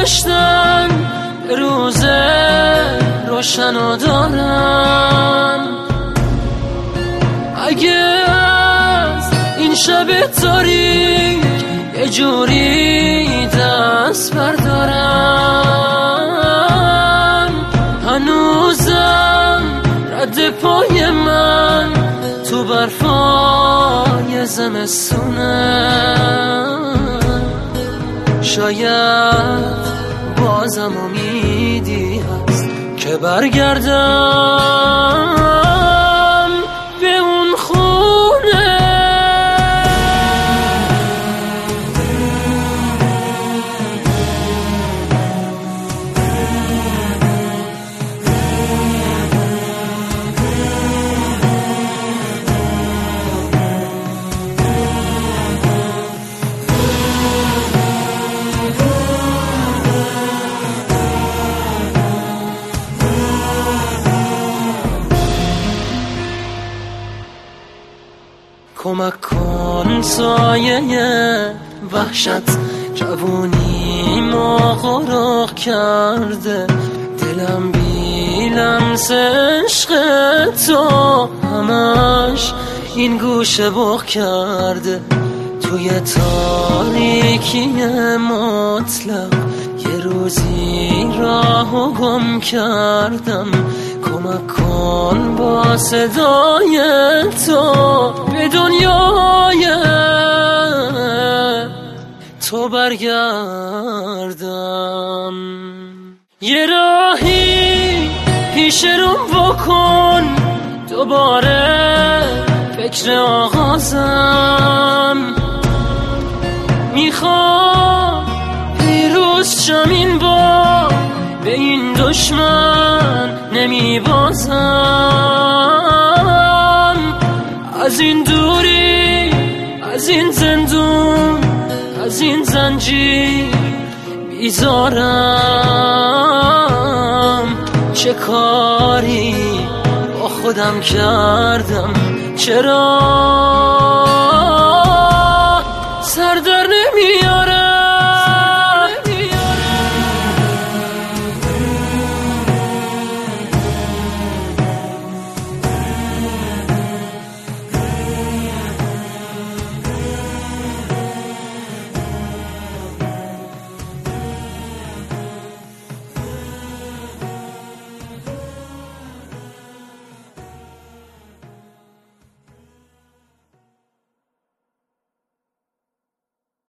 گذاشتن روز روشنو دارم. اگه از این شب تاریک یه جوری دست بردارم، هنوزم رد پای من تو برفای زمستونه. شاید بازم امیدی هست که برگردم به اون خونه. کمک کن سایه وحشت جوونیمو غرق کرده، دلم بی لمس عشق تو همش این گوشه بغ کرده. توی تاریکی مطلق یه روزی راهو گم کردم. کمک کن با صدای تو به دنیای تو برگردم. یه راهی پیش روم بکن، دوباره فکر آغازم. میخوام پیروز شم این بار، به این دشمن نمیبازم. از این دوری، از این زندون، از این زنجیر بیزارم. چه کاری با خودم کردم، چرا